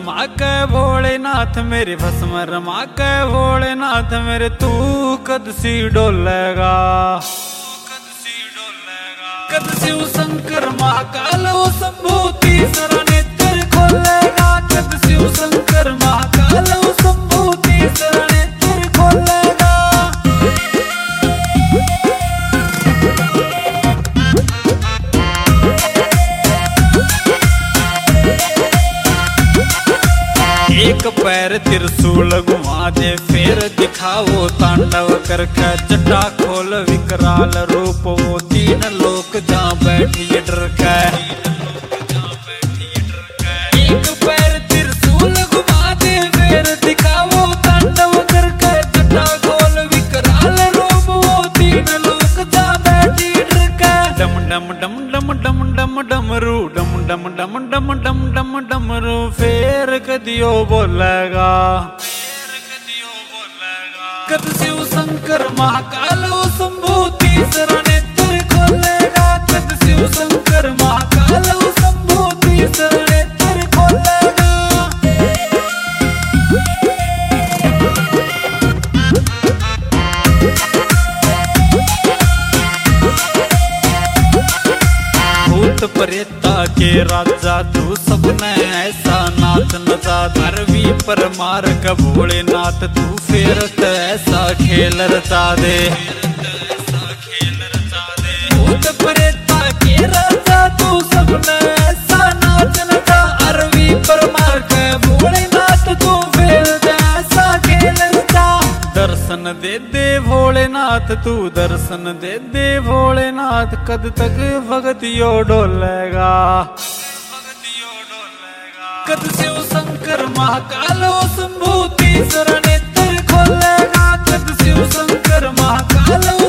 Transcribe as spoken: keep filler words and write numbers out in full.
रमा के भोलेनाथ मेरे, भस्म रमा के भोलेनाथ मेरे, तू कद सी डोलेगा, कद शिव शंकर महाकाल वो शंभू तीसरा नेत्र खोलेगा, कद शिव शंकर महाकाल वो शंभू तीसरा नेत्र खोलेगा। एक पैर त्रिशूल घुमा दे फिर दिखाओ तांडव करके, जटा खोल विकराल रूप वो तीन लोक जहाँ बैठिए डर के। एक पैर त्रिशूल घुमा दे फिर दिखाओ तांडव करके, जटा खोल विकराल रूप वो तीन लोक जहाँ बैठिए डर के। डम डम डम डम डम डम डमरू, डम डम डम डम डम डम डमरू, फेर कदियो बोलेगा, कद शिव शंकर महाकाल वो शंभू तीसरा नेत्र खोलेगा, कद शिव शंकर महाकाल वो शंभू तीसरा नेत्र खोलेगा। भूत प्रेता के राजा तू सबने ऐसा नाच नचा, धरवी पर मार का भोलेनाथ तू फेरत ऐसा खेल रचा दे। भूत प्रेता के राजा तू सबने ऐसा नाच नचा, अरवी पर मार का भोलेनाथ तू फेरत ऐसा खेल रचा। दर्शन दे दे भोलेनाथ तू, दर्शन दे दे भोलेनाथ, कद तक भगतियो डोलेगा, कद शिव शंकर महाकाल वो शंभू तीसरा नेत्र खोलेगा, कद शिव शंकर महाकाल